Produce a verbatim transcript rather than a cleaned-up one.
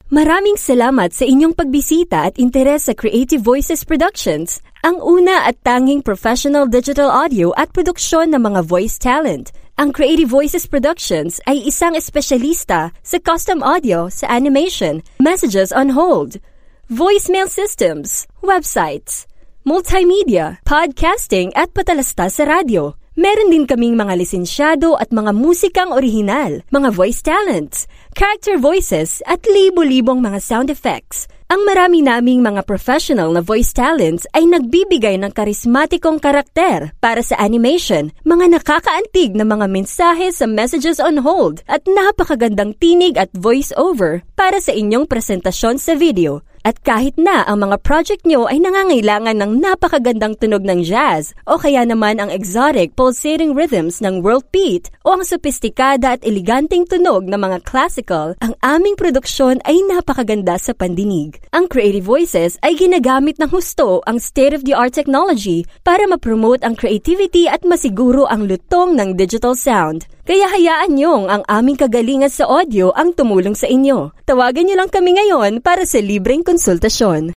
Maraming salamat sa inyong pagbisita at interes sa Creative Voices Productions, ang una at tanging professional digital audio at produksyon ng mga voice talent. Ang Creative Voices Productions ay isang espesyalista sa custom audio sa animation, messages on hold, voicemail systems, websites, multimedia, podcasting at patalasta sa radyo. Meron din kaming mga lisensyado at mga musikang orihinal, mga voice talents, character voices at libo-libong mga sound effects. Ang marami naming mga professional na voice talents ay nagbibigay ng karismatikong karakter para sa animation, mga nakakaantig na mga mensahe sa messages on hold at napakagandang tinig at voice-over para sa inyong presentasyon sa video. At kahit na ang mga project nyo ay nangangailangan ng napakagandang tunog ng jazz o kaya naman ang exotic pulsating rhythms ng world beat o ang sopistikada at eleganteng tunog ng mga classical, ang aming produksyon ay napakaganda sa pandinig. Ang Creative Voices ay ginagamit ng husto ang state-of-the-art technology para ma-promote ang creativity at masiguro ang lutong ng digital sound. Kaya hayaan niyong ang aming kagalingan sa audio ang tumulong sa inyo. Tawagan niyo lang kami ngayon para sa libreng konsultasyon.